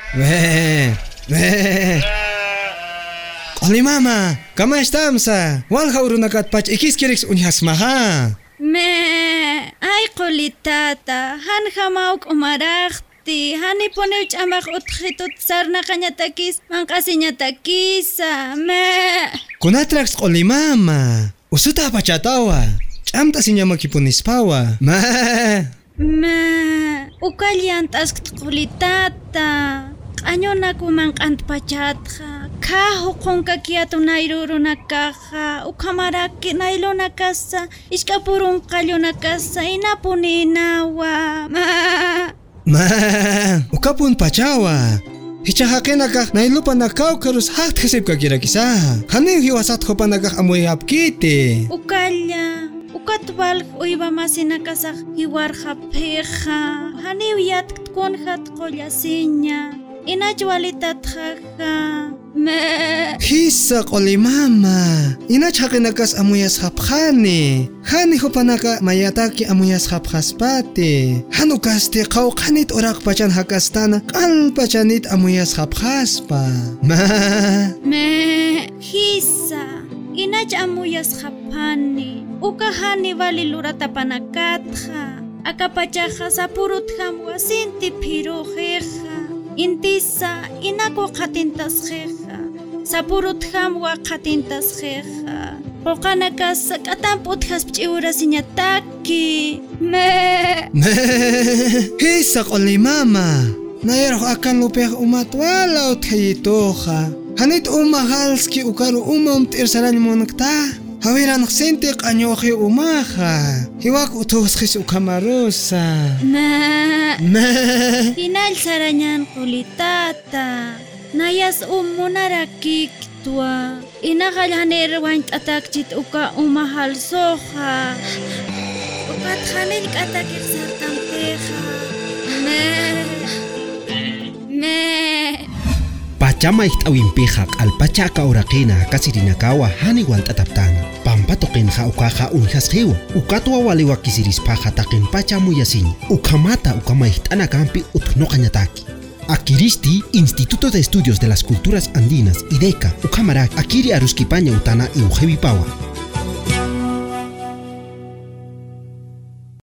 Oli mama, ¿cómo estamos? Walha urunakat pach ikiskerix unyasmaha. Ay qolitata, han hamauk umaraqti, hani poneuch amaq utqhitut sarna qañatakis, manqasiñatakisa. Kunatrax oli mama, usuta pachatawa, ch'amta siñamakipunispawa. Ukallantas qolitata. Añonaku manq'ant pachatqa kaju qunqa kiyatunayruuruna kaqa ukhamaraki nayluna kasa iskapurun qalluna kasa inapuninawa ukapun pachawa hichahaqinakaq naylupanakaw karus haqt hasibkakirakisa hanin hiwasat hopanakaq amuyapkiti ukalla ukatwal uywa masina kasaq hiwarqa phiqa haniw yatkunhat qollasiña Inachwalitat haqa. Hisa qoli mama. Inach haqinakas amuyas hapkhani. Hani hupanaka mayataki amuyas hapkhaspati. Hanukaste qawqanit uraq pachan hakastana qalpachanit amuyas hapkhaspa. Hisa. Inach amuyas haphani. Ukahani valilurata panakatha. Akapachaqa sapurutkham wasinti phirujeqa. Intisa inako qatintasjeqa sapurutham wa qatintasjeqa qoqanakas katamputjas pch'iwrasiñataki Hisa qoli mama nayarq akan lupej umatwala uthayitoqa hanit umahalski ukaru t'irsarañmunaqta hawiran sente qañoqi umaqa hiwak uthusqis ukamarusa Hinal sarañan qulitata nayas munarakiktua inaqalhanir wañt'atakchit uka umahal soqa ukathanil k'atakik sartampeqa Pachama ihtawimpiqa q'alpachaqa uraqina kasirinakawa hani walt'ataptana pampatoqinqa ukaqa unhasqiwa ukatwa waliwa kisirispaqa taqin pachamuyasiña ukamata ukama iht'ana kampi uthnoqañataki Akiristi Instituto de Estudios de las Culturas Andinas IDECA ukamaraki akiri aruskipaña utana iujevipawa